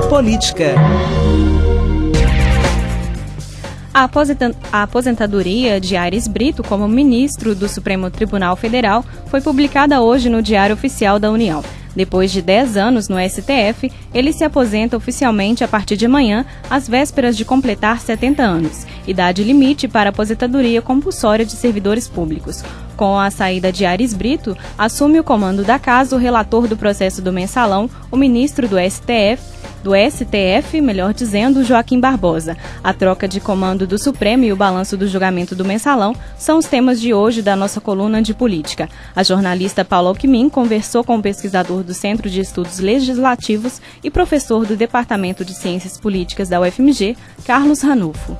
Política. A aposentadoria de Aires Brito como ministro do Supremo Tribunal Federal foi publicada hoje no Diário Oficial da União. Depois de 10 anos no STF, ele se aposenta oficialmente a partir de amanhã, às vésperas de completar 70 anos, idade limite para aposentadoria compulsória de servidores públicos. Com a saída de Aires Brito, assume o comando da casa o relator do processo do Mensalão, o ministro do STF, melhor dizendo, Joaquim Barbosa. A troca de comando do Supremo e o balanço do julgamento do Mensalão são os temas de hoje da nossa coluna de política. A jornalista Paula Alckmin conversou com o pesquisador do Centro de Estudos Legislativos e professor do Departamento de Ciências Políticas da UFMG, Carlos Ranulfo.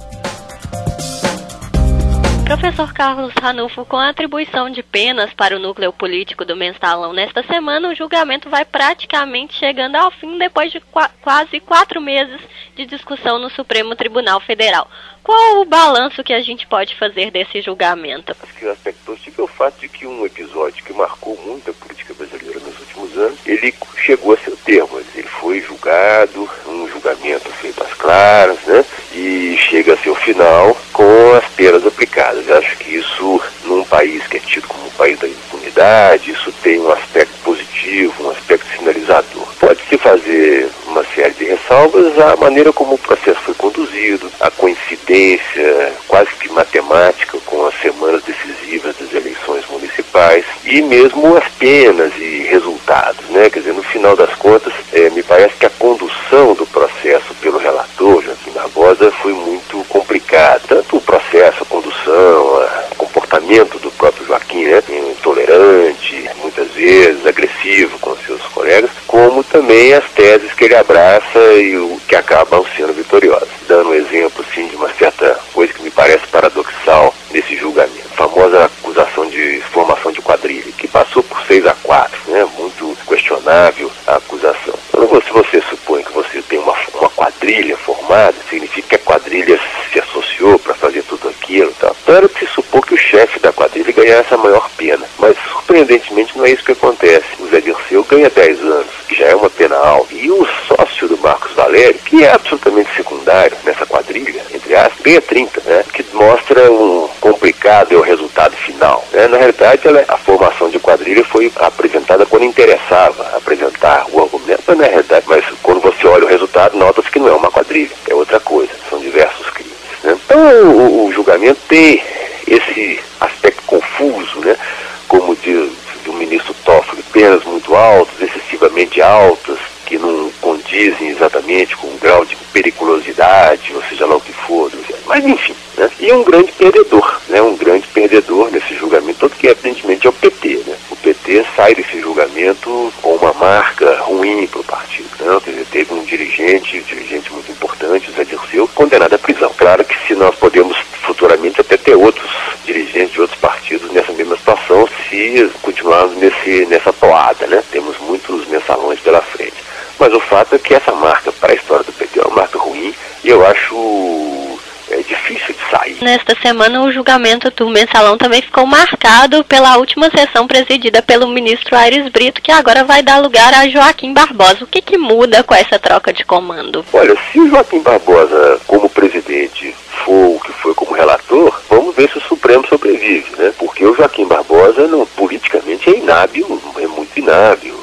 Professor Carlos Ranulfo, com a atribuição de penas para o núcleo político do Mensalão nesta semana, o julgamento vai praticamente chegando ao fim depois de quase 4 meses de discussão no Supremo Tribunal Federal. Qual o balanço que a gente pode fazer desse julgamento? Acho que o aspecto positivo é o fato de que um episódio que marcou muito a política brasileira nos últimos anos, ele chegou a seu termo. Ele foi julgado, um julgamento feito às claras, né? E chega a seu final com as penas aplicadas. Eu acho que isso, num país que é tido como um país da impunidade, isso tem um aspecto positivo, um aspecto sinalizador. Pode-se fazer uma série de ressalvas à maneira como o processo foi conduzido, a coincidência quase que matemática com as semanas decisivas das eleições municipais e mesmo as penas e resultados, né? Quer dizer, no final das contas, me parece que a condução do processo pelo relator, Joaquim Barbosa, foi muito complicada. Tanto o processo, a condução, o comportamento do próprio Joaquim, né? Intolerante, muitas vezes agressivo com seus colegas, como também as teses que ele abraça e o que acabam sendo vitoriosas. Dando um exemplo, assim, de uma certa coisa que me parece paradoxal nesse julgamento. A famosa acusação de formação de quadrilha, que passou por 6-4, né? Muito questionável a acusação. Então, se você supõe que você tem uma quadrilha formada, significa que a quadrilha se associou para fazer tudo aquilo, tá? Então era de se supor que o chefe da quadrilha ganhasse a maior pena. Mas, surpreendentemente, não é isso que acontece. O Zé Dirceu ganha 10 anos, que já é uma pena alta. E o sócio do Marcos Valério, que é absolutamente secundário nessa quadrilha, entre aspas, ganha 30, né? Que mostra um complicado é o resultado final, né? Na realidade, a formação de quadrilha foi apresentada quando interessava apresentar o argumento, mas na realidade, mas quando você olha o resultado, nota-se que não é uma quadrilha, é outra coisa, são diversos crimes, né? Então o julgamento tem esse aspecto confuso, né? Como diz o ministro Toffoli, penas muito altas, excessivamente altas, que não condizem exatamente com o grau de periculosidade, ou seja lá o que for, mas enfim, né? E um grande perdedor, né? Um grande perdedor nesse julgamento todo, que evidentemente é o PT, né? O PT sai desse julgamento com uma marca ruim para o partido, né? Quer dizer, teve um dirigente muito importante, o Zé Dirceu, condenado à prisão. Claro que se nós podemos futuramente até ter outros dirigentes de outros partidos nessa mesma situação, se continuarmos nessa toada, né? Temos muitos mensalões pela frente. Mas o fato é que essa marca para a história do PT é uma marca ruim e eu acho difícil de sair. Nesta semana o julgamento do Mensalão também ficou marcado pela última sessão presidida pelo ministro Aires Brito, que agora vai dar lugar a Joaquim Barbosa. O que muda com essa troca de comando? Olha, se o Joaquim Barbosa, como presidente, for o que foi como relator, vamos ver se o Supremo sobrevive, né? Porque o Joaquim Barbosa, politicamente, é inábil, é muito inábil.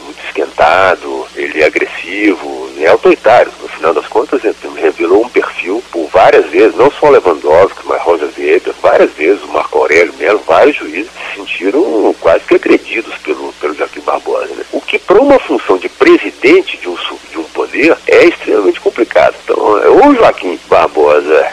Esquentado, ele é agressivo, é autoritário. No final das contas, ele revelou um perfil por várias vezes, não só Lewandowski, mas Rosa Weber, várias vezes o Marco Aurélio Melo, vários juízes se sentiram quase que agredidos pelo Joaquim Barbosa, né? O que para uma função de presidente de um poder é extremamente complicado. Então, ou o Joaquim Barbosa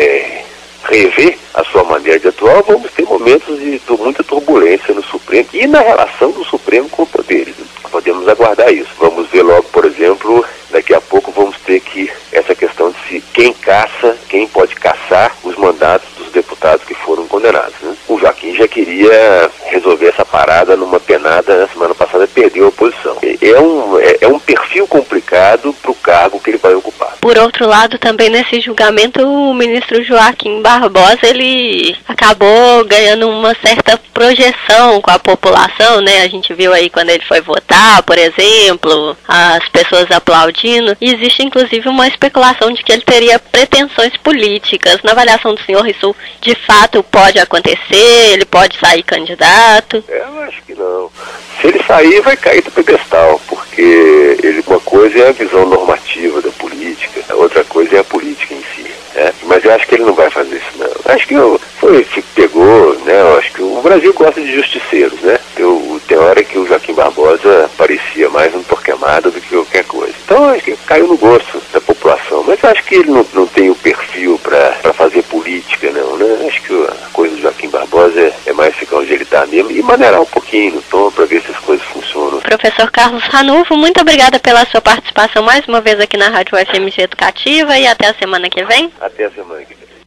rever a sua maneira de atuar, vamos ter momentos de muita turbulência no Supremo e na relação do Supremo com poderes. Podemos aguardar isso. Vamos ver logo, por exemplo, daqui a pouco vamos ter que essa questão de quem pode caçar os mandatos dos deputados que foram condenados, né? O Joaquim já queria resolver essa parada numa penada na semana passada, perdeu a oposição. É um perfil complicado para o cargo que ele vai ocupar. por outro lado, também nesse julgamento, o ministro Joaquim Barbosa, ele acabou ganhando uma certa projeção com a população, né? A gente viu aí quando ele foi votar, por exemplo, as pessoas aplaudindo. E existe, inclusive, uma especulação de que ele teria pretensões políticas. Na avaliação do senhor, isso de fato pode acontecer? Ele pode sair candidato? Eu acho que não. Se ele sair, vai cair do pedestal, porque uma coisa é a visão normativa da política, a outra coisa é a política em si, né? Mas eu acho que ele não vai fazer isso, não. Eu acho que pegou, né? Eu acho que o Brasil gosta de justiceiros, né? Tem hora que o Joaquim Barbosa parecia mais um Torquemada do que qualquer coisa. Então, acho que caiu no gosto da população. Mas eu acho que ele não tem o perfil para fazer política, não, né? Acho que a coisa do Joaquim Barbosa é mais ficar onde ele está mesmo e maneirar um pouquinho no tom para ver se as coisas funcionam. Professor Carlos Ranulfo, muito obrigada pela sua participação mais uma vez aqui na Rádio UFMG Educativa e até a semana que vem. Até a semana que vem.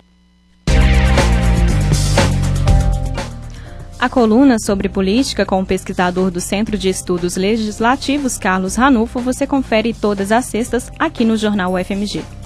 A coluna sobre política com o pesquisador do Centro de Estudos Legislativos, Carlos Ranulfo, você confere todas as sextas aqui no Jornal UFMG.